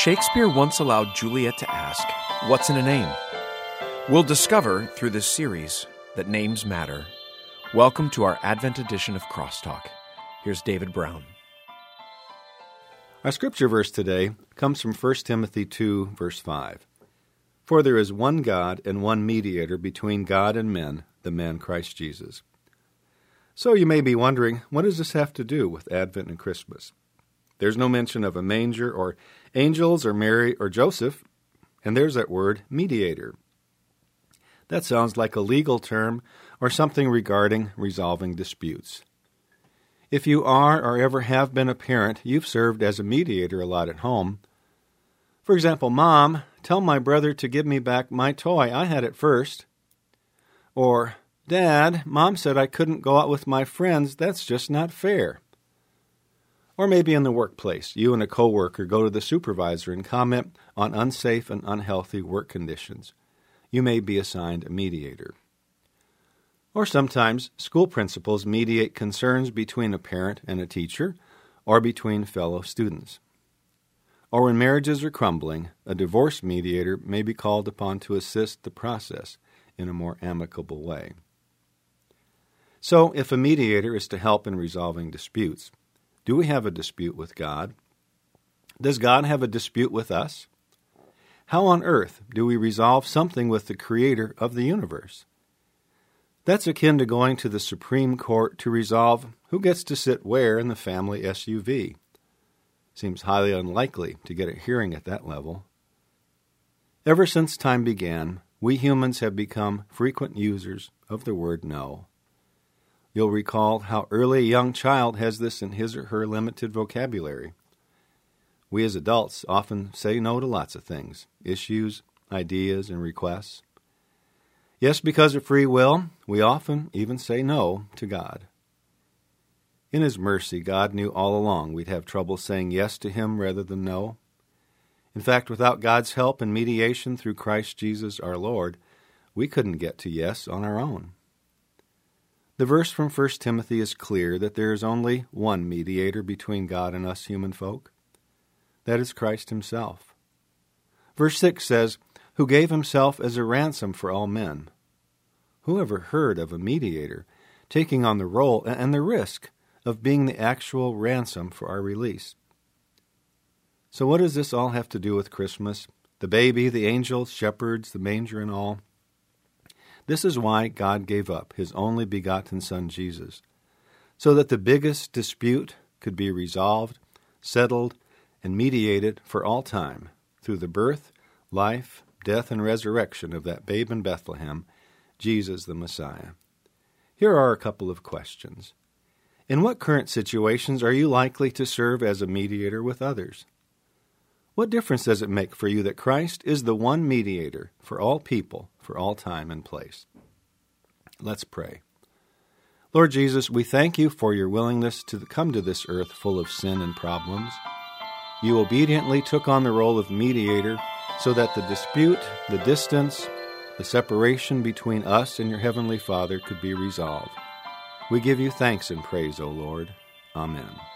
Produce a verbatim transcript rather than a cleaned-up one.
Shakespeare once allowed Juliet to ask, "What's in a name?" We'll discover through this series that names matter. Welcome to our Advent edition of Crosstalk. Here's David Brown. Our scripture verse today comes from First Timothy two, verse five. For there is one God and one mediator between God and men, the man Christ Jesus. So you may be wondering, what does this have to do with Advent and Christmas? There's no mention of a manger or angels or Mary or Joseph, and there's that word, mediator. That sounds like a legal term or something regarding resolving disputes. If you are or ever have been a parent, you've served as a mediator a lot at home. For example, Mom, tell my brother to give me back my toy. I had it first. Or, Dad, Mom said I couldn't go out with my friends. That's just not fair. Or maybe in the workplace, you and a coworker go to the supervisor and comment on unsafe and unhealthy work conditions. You may be assigned a mediator. Or sometimes school principals mediate concerns between a parent and a teacher or between fellow students. Or when marriages are crumbling, a divorce mediator may be called upon to assist the process in a more amicable way. So, if a mediator is to help in resolving disputes, do we have a dispute with God? Does God have a dispute with us? How on earth do we resolve something with the Creator of the universe? That's akin to going to the Supreme Court to resolve who gets to sit where in the family S U V. Seems highly unlikely to get a hearing at that level. Ever since time began, we humans have become frequent users of the word no. You'll recall how early a young child has this in his or her limited vocabulary. We as adults often say no to lots of things, issues, ideas, and requests. Yes, because of free will, we often even say no to God. In His mercy, God knew all along we'd have trouble saying yes to Him rather than no. In fact, without God's help and mediation through Christ Jesus our Lord, we couldn't get to yes on our own. The verse from First Timothy is clear that there is only one mediator between God and us human folk. That is Christ Himself. Verse six says, who gave Himself as a ransom for all men. Who ever heard of a mediator taking on the role and the risk of being the actual ransom for our release? So what does this all have to do with Christmas? The baby, the angels, shepherds, the manger, and all? This is why God gave up His only begotten Son, Jesus, so that the biggest dispute could be resolved, settled, and mediated for all time through the birth, life, death, and resurrection of that babe in Bethlehem, Jesus the Messiah. Here are a couple of questions. In what current situations are you likely to serve as a mediator with others? What difference does it make for you that Christ is the one mediator for all people, for all time and place? Let's pray. Lord Jesus, we thank You for Your willingness to come to this earth full of sin and problems. You obediently took on the role of mediator so that the dispute, the distance, the separation between us and Your Heavenly Father could be resolved. We give You thanks and praise, O Lord. Amen.